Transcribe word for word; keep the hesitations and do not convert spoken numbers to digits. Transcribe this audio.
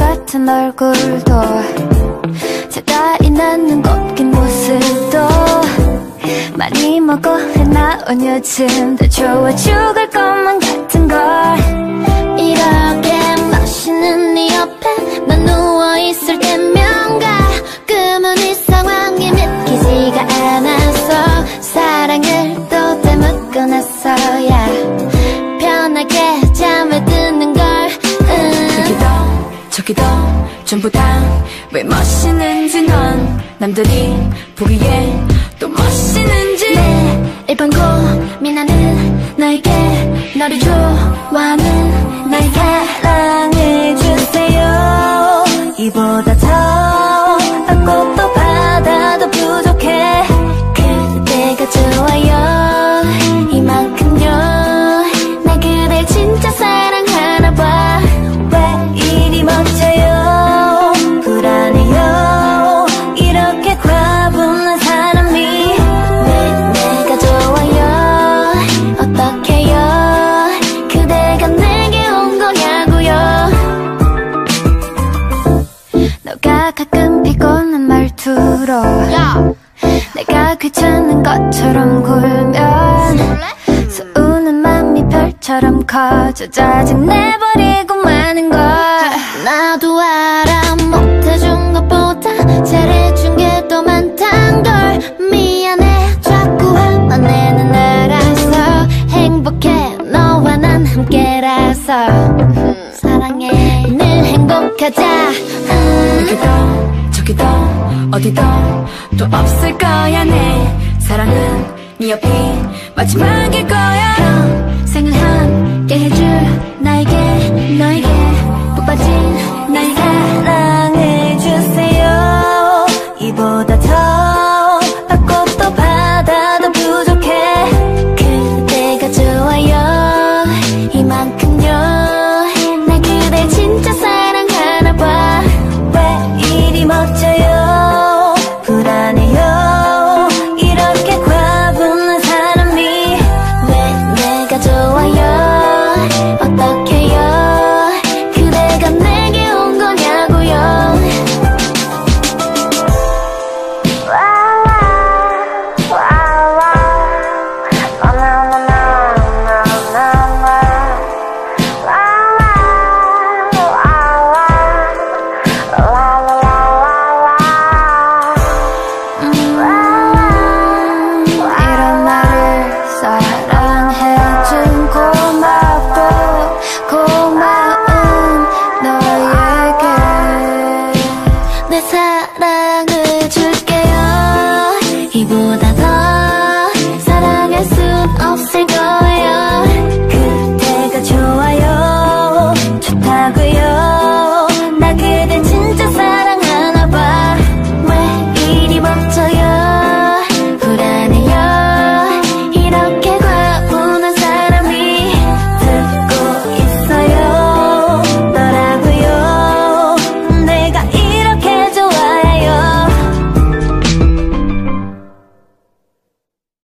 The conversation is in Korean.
같은 얼굴도 색깔이 나는 꽃긴 모습도 많이 먹어 해나온 요즘 더 좋아 죽을 것만 같은 걸 이렇게 멋있는 네 옆에 난 누워있을 때면 가끔은 이 상황이 믿기지가 않아서 사랑을 또 되묻고 나서야 편하게 잠에 드는 걸 음. 여기도 저기도 전부 다 왜 멋있는지 넌 남들이 보기에 또 멋있는지 네, 일번 고민하는 너에게 너를 좋아하는 날 사랑해주세요 이보다 더 받고 또 받아도 부족해 그대가 좋아요 이만큼요 나 그댈 진짜 사랑하나 봐 왜 이리 멋져요 불안해요 이렇게 과분한 사람이 왜 내가 좋아요 어떡해요 그대가 내게 온 거냐고요 너가 가끔 피곤한 말투로 야 내가 귀찮은 것처럼 굴면 서우는 맘이 별처럼 커져 짜증내버리고 마는 걸 나도 알아 못해준 것보다 잘해준 게 더 많단 걸 미안해 자꾸 화만 내는 알아서 행복해 너와 난 함께라서 음, 사랑해 늘 행복하자 음. 여기도 저기도 어디도 또 없을 거야 내 사랑은 네 옆이 마지막일 거야 평생을 함께 해줄 나에게 너에게 푹 빠진 날 사랑해주세요 이보다 더 받고 또 받아도 부족해 그대가 좋아요 이만큼요 나 그댈 진짜 사랑하나 봐 왜 이리 멋져요 불안해요 이렇게 과분한 사람이 왜 내가 좋아요 어떡해요 그대가 내게 온 거냐고요 이런 나를 사랑해준 고맙고 고마운 너에게 내 사랑을 줄게요